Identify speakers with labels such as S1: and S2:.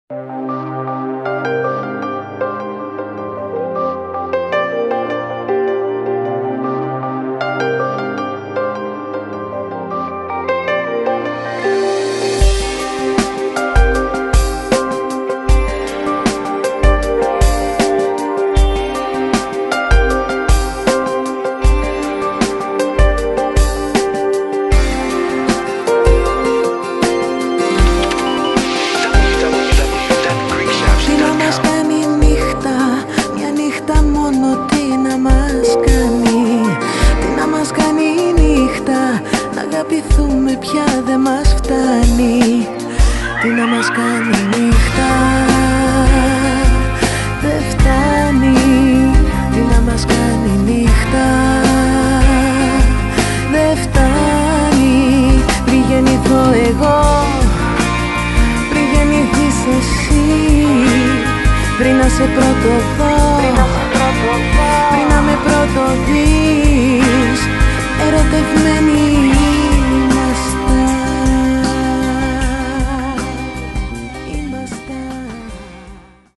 S1: Αγαπηθούμε πια δεν μας φτάνει. Τι να μας κάνει νύχτα δεν φτάνει. Τι να μας κάνει νύχτα δεν φτάνει. Πριν γεννηθώ εγώ, πριν γεννηθείς εσύ, πριν να σε πρώτο δω,